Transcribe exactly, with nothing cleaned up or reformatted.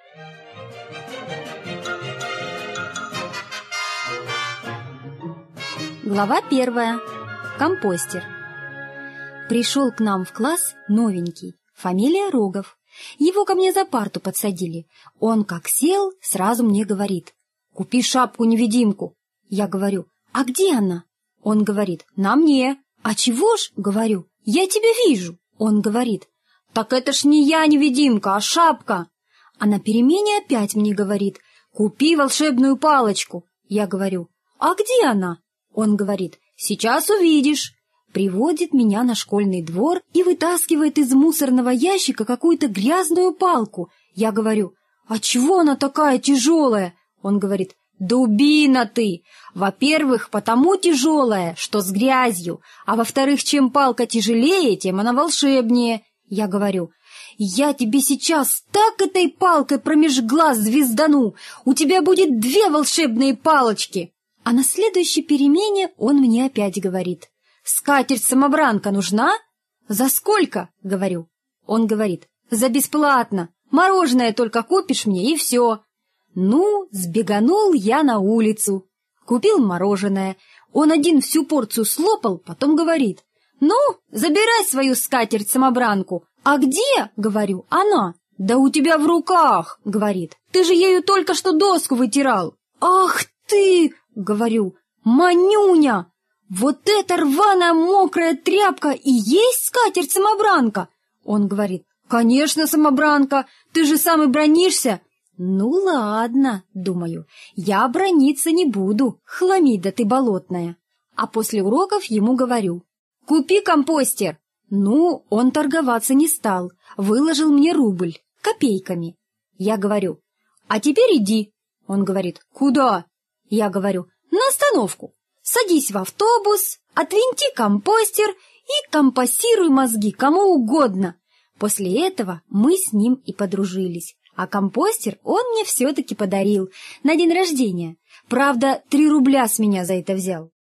Глава первая. Компостер. Пришел к нам в класс новенький, фамилия Рогов. Его ко мне за парту подсадили. Он как сел, сразу мне говорит: «Купи шапку-невидимку». Я говорю: «А где она?» Он говорит: «На мне». «А чего ж?» — говорю. «Я тебя вижу». Он говорит: «Так это ж не я невидимка, а шапка». А на перемене опять мне говорит: «Купи волшебную палочку». Я говорю: «А где она?» Он говорит: «Сейчас увидишь». Приводит меня на школьный двор и вытаскивает из мусорного ящика какую-то грязную палку. Я говорю: «А чего она такая тяжелая?» Он говорит: «Дубина ты! Во-первых, потому тяжелая, что с грязью, а во-вторых, чем палка тяжелее, тем она волшебнее». Я говорю: «Я тебе сейчас так этой палкой промеж глаз звездану! У тебя будет две волшебные палочки!» А на следующей перемене он мне опять говорит: «Скатерть-самобранка нужна?» «За сколько?» — говорю. Он говорит: «За бесплатно. Мороженое только купишь мне, и все». Ну, сбеганул я на улицу. Купил мороженое. Он один всю порцию слопал, потом говорит: «Ну, забирай свою скатерть-самобранку». «А где?» — говорю. «Она». «Да у тебя в руках», — говорит. «Ты же ею только что доску вытирал». «Ах ты!» — говорю. «Манюня! Вот эта рваная мокрая тряпка и есть скатерть-самобранка?» Он говорит: «Конечно, самобранка, ты же сам и бранишься». «Ну ладно, — думаю, — я браниться не буду, хламида ты болотная». А после уроков ему говорю: «Купи компостер». Ну, он торговаться не стал, выложил мне рубль, копейками. Я говорю: «А теперь иди». Он говорит: «Куда?» Я говорю: «На остановку. Садись в автобус, отвинти компостер и компостируй мозги кому угодно». После этого мы с ним и подружились. А компостер он мне все-таки подарил на день рождения. Правда, три рубля с меня за это взял.